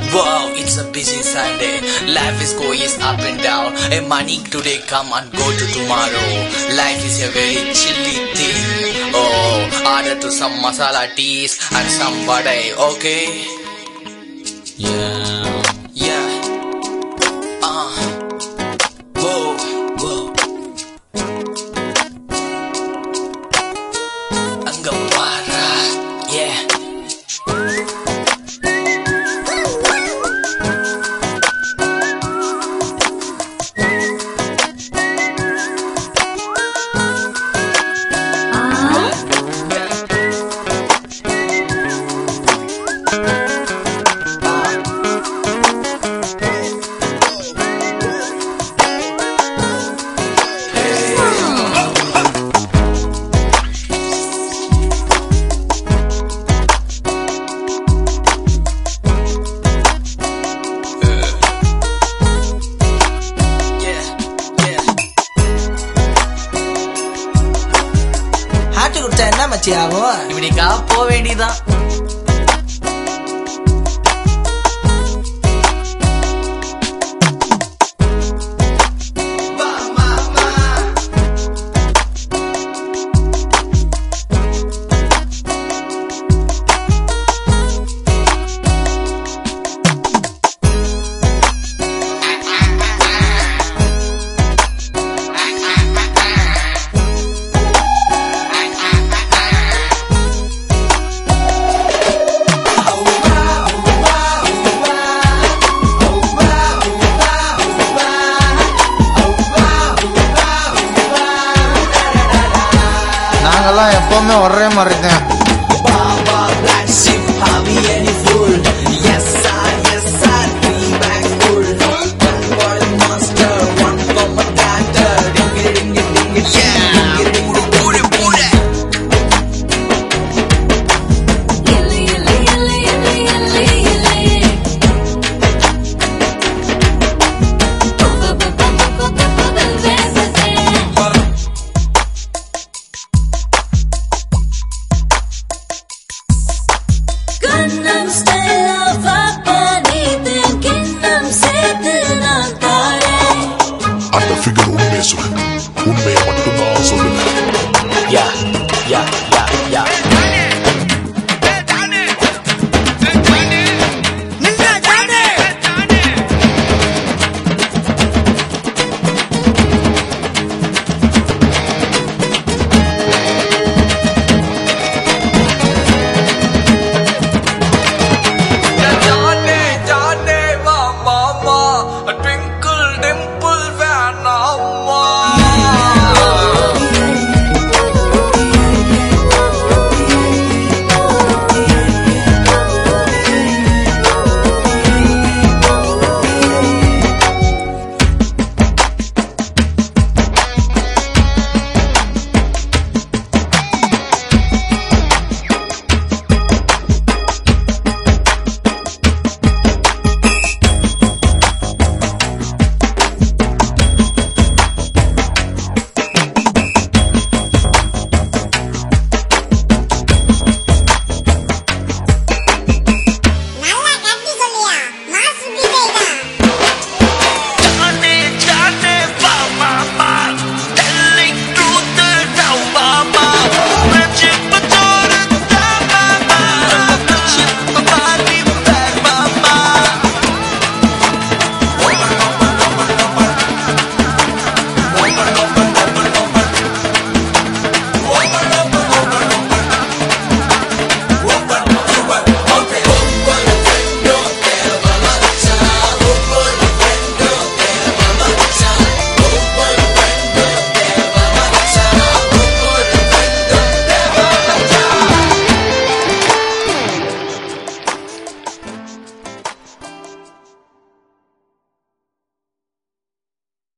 Wow, it's a busy Sunday. Life is going up and down. And money today come and go to tomorrow. Life is a very chilly thing. Oh, order to some masala teas and some vadai, okay? Yeah. Whoa. Angapara, yeah. என்ன மச்சியாவும் இப்படிக்கா போக வேண்டியதான். நாங்கெல்லாம் எப்பவுமே ஒரே மாதிரி இருக்கேன். Anda figure un meso.